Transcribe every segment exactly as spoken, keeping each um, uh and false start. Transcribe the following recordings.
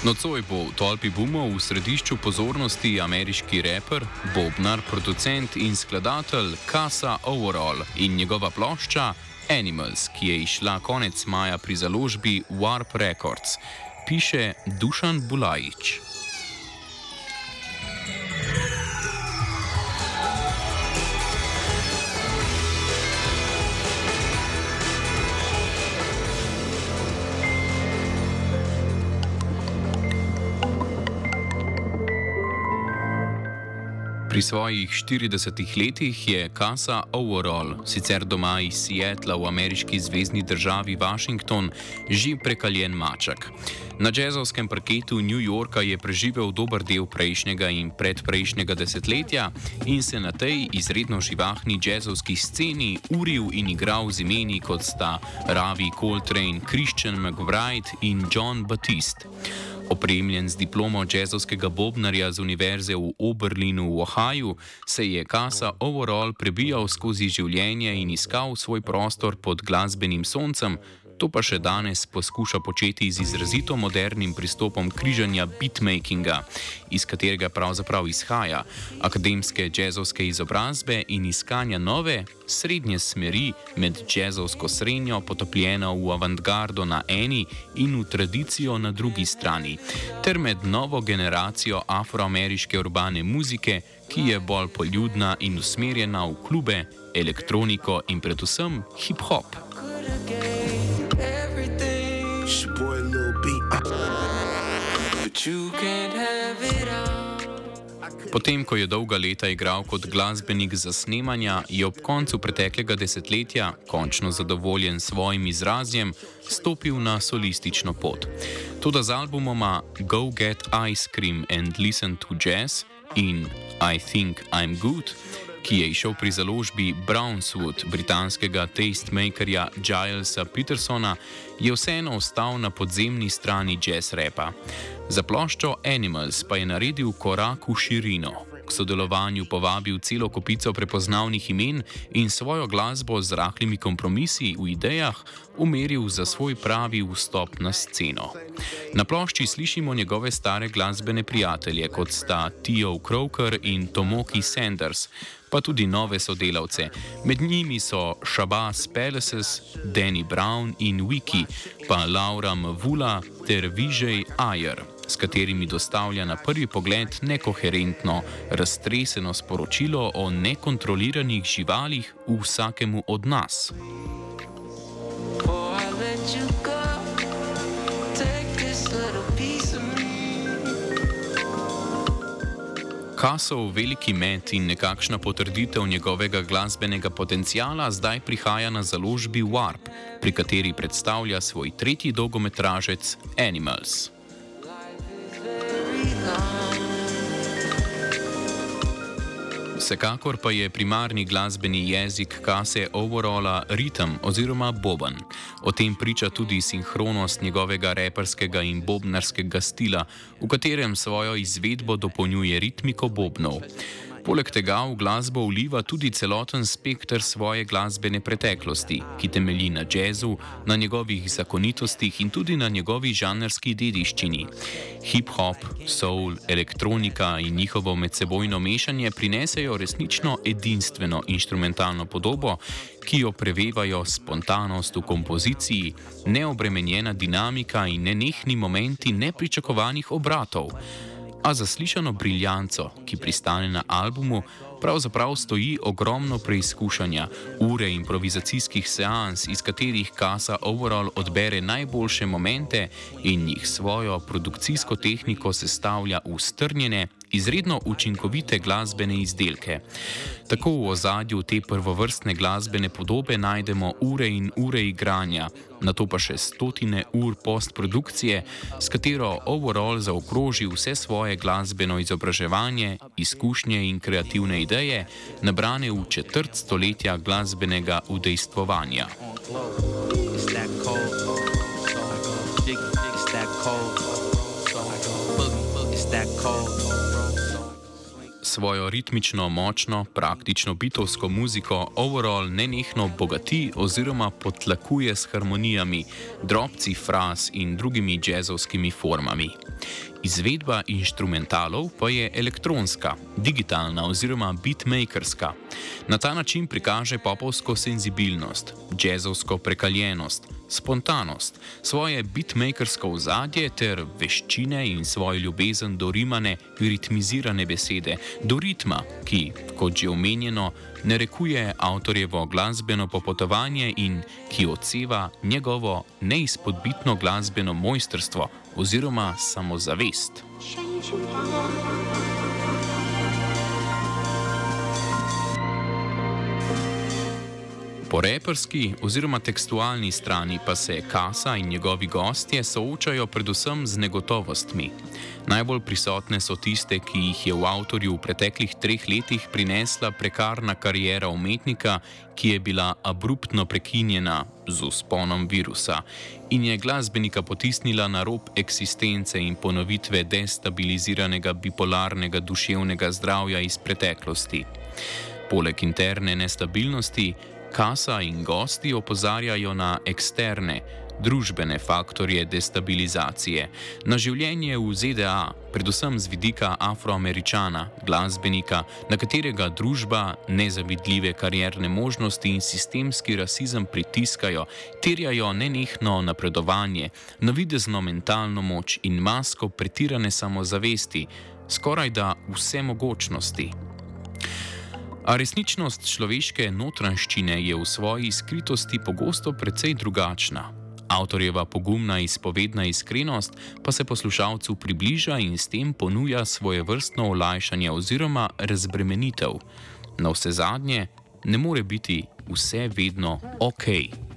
Nocoj bo v tolpi bumov v središču pozornosti ameriški raper, bobnar, producent in skladatelj Kasa Overall in njegova plošča Animals, ki je izšla konec maja pri založbi Warp Records, piše Dušan Bulajić. Pri svojih štiridesetih letih je Kasa Overall, sicer doma iz Seattla v ameriški zvezni državi Washington, že prekaljen maček. Na džezovskem parketu New Yorka je preživel dober del prejšnjega in predprejšnjega desetletja in se na tej izredno živahni džezovski sceni uril in igral z imeni kot sta Ravi Coltrane, Christian McBride in John Batiste. Opremljen z diplomo džezovskega bobnarja z univerze v Oberlinu v Ohaju, se je Kasa Overall prebijal skozi življenje in iskal svoj prostor pod glasbenim soncem, to pa še danes poskuša početi z izrazito modernim pristopom križanja beatmakinga, iz katerega pravzaprav izhaja akademske džezovske izobrazbe in iskanja nove, srednje smeri med džezovsko srenjo, potopljeno v avantgardo na eni in v tradicijo na drugi strani, ter med novo generacijo afroameriške urbane muzike, ki je bolj poljudna in usmerjena v klube, elektroniko in predvsem hip-hop. Potem, ko je dolga leta igral kot glasbenik za snemanja, je ob koncu preteklega desetletja, končno zadovoljen s svojim izrazjem, stopil na solistično pot. Toda z albumoma Go Get Ice Cream and Listen to Jazz in I Think I'm Good, ki je išel pri založbi Brownswood britanskega tastemakerja Gilesa Petersona, je vseeno ostal na podzemni strani jazz rapa. Za ploščo Animals pa je naredil korak v širino. K sodelovanju povabil celo kopico prepoznavnih imen in svojo glasbo z rahlimi kompromisi v idejah umeril za svoj pravi vstop na sceno. Na plošči slišimo njegove stare glasbene prijatelje, kot sta Theo Croker in Tomoki Sanders, pa tudi nove sodelavce. Med njimi so Shabazz Palaces, Danny Brown in Wiki, pa Laura Mvula ter Vijay Iyer, s katerimi dostavlja na prvi pogled nekoherentno, raztreseno sporočilo o nekontroliranih živalih v vsakemu od nas. Kasov veliki met in nekakšna potrditev njegovega glasbenega potenciala zdaj prihaja na založbi Warp, pri kateri predstavlja svoj tretji dolgometražec Animals. Vsekakor pa je primarni glasbeni jezik Kase Overalla ritem oziroma boben. O tem priča tudi sinhronost njegovega reperskega in bobnarskega stila, v katerem svojo izvedbo dopolnjuje ritmiko bobnov. Poleg tega v glasbo vliva tudi celoten spekter svoje glasbene preteklosti, ki temelji na džezu, na njegovih zakonitostih in tudi na njegovi žanrski dediščini. Hip-hop, soul, elektronika in njihovo medsebojno mešanje prinesejo resnično edinstveno inštrumentalno podobo, ki jo prevevajo spontanost v kompoziciji, neobremenjena dinamika in nenehni momenti nepričakovanih obratov. A za slišano briljanco, ki pristane na albumu, pravzaprav stoji ogromno preizkušanja, ure improvizacijskih seans, iz katerih Kasa Overall odbere najboljše momente in jih svojo produkcijsko tehniko sestavlja v strnjene, izredno učinkovite glasbene izdelke. Tako v ozadju te prvovrstne glasbene podobe najdemo ure in ure igranja, nato pa še stotine ur postprodukcije, s katero Overall zaokroži vse svoje glasbeno izobraževanje, izkušnje in kreativne ideje, nabrane v četrt stoletja glasbenega udejstvovanja. svojo ritmično močno, praktično bitovsko muziko overall nenehno bogati oziroma potlakuje s harmonijami, drobci fraz in drugimi jazzovskimi formami. Izvedba inštrumentalov pa je elektronska, digitalna oziroma beatmakerska. Na ta način prikaže popovsko senzibilnost, jazzovsko prekaljenost, spontanost, svoje beatmakersko ozadje ter veščine in svojo ljubezen do rimane, ritmizirane besede, do ritma, ki, kot že omenjeno, narekuje avtorjevo glasbeno popotovanje in ki odseva njegovo neizpodbitno glasbeno mojstrstvo oziroma samozavest. Po reperski oziroma tekstualni strani pa se Kasa in njegovi gostje soočajo predvsem z negotovostmi. Najbolj prisotne so tiste, ki jih je v avtorju v preteklih treh letih prinesla prekarna kariera umetnika, ki je bila abruptno prekinjena z vzponom virusa in je glasbenika potisnila na rob eksistence in ponovitve destabiliziranega bipolarnega duševnega zdravja iz preteklosti. Poleg interne nestabilnosti, Kasa in gosti opozarjajo na eksterne, družbene faktorje destabilizacije, na življenje v Z D A, predvsem z vidika Afroameričana, glasbenika, na katerega družba, nezavidljive karierne možnosti in sistemski rasizem pritiskajo, terjajo nenehno napredovanje, navidezno mentalno moč in masko pretirane samozavesti, skorajda vsemogočnosti. A resničnost človeške notranjščine je v svoji skritosti pogosto precej drugačna. Avtorjeva pogumna izpovedna iskrenost pa se poslušalcu približa in s tem ponuja svojevrstno olajšanje oziroma razbremenitev. Na vse zadnje ne more biti vse vedno ok.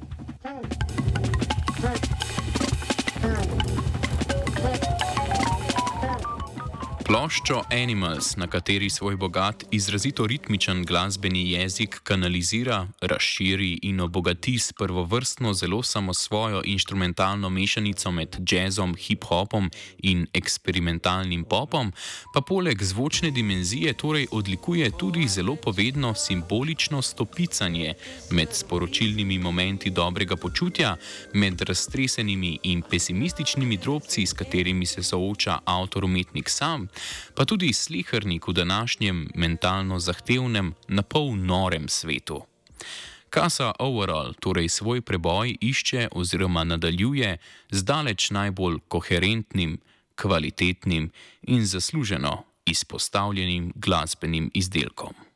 Ploščo Animals, na kateri svoj bogat, izrazito ritmičen glasbeni jezik kanalizira, razširi in obogati s prvovrstno zelo samosvojo inštrumentalno mešanico med jazzom, hip-hopom in eksperimentalnim popom, pa poleg zvočne dimenzije torej odlikuje tudi zelo povedno simbolično stopicanje med sporočilnimi momenti dobrega počutja, med raztresenimi in pesimističnimi drobci, s katerimi se sooča avtor-umetnik sam, pa tudi slehernik v današnjem mentalno zahtevnem, napol norem svetu. Kasa overall, torej svoj preboj, išče oziroma nadaljuje z daleč najbolj koherentnim, kvalitetnim in zasluženo izpostavljenim glasbenim izdelkom.